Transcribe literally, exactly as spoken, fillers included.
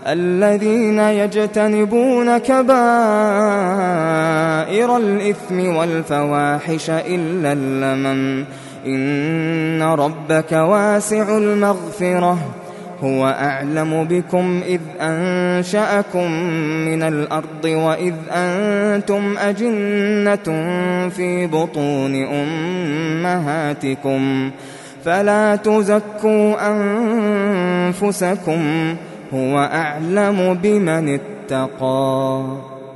الذين يجتنبون كبائر الإثم والفواحش إلا اللمم إن ربك واسع المغفرة هو أعلم بكم إذ أنشأكم من الأرض وإذ أنتم أجنة في بطون أمهاتكم فلا تزكوا أنفسكم هو أعلم بمن اتقى.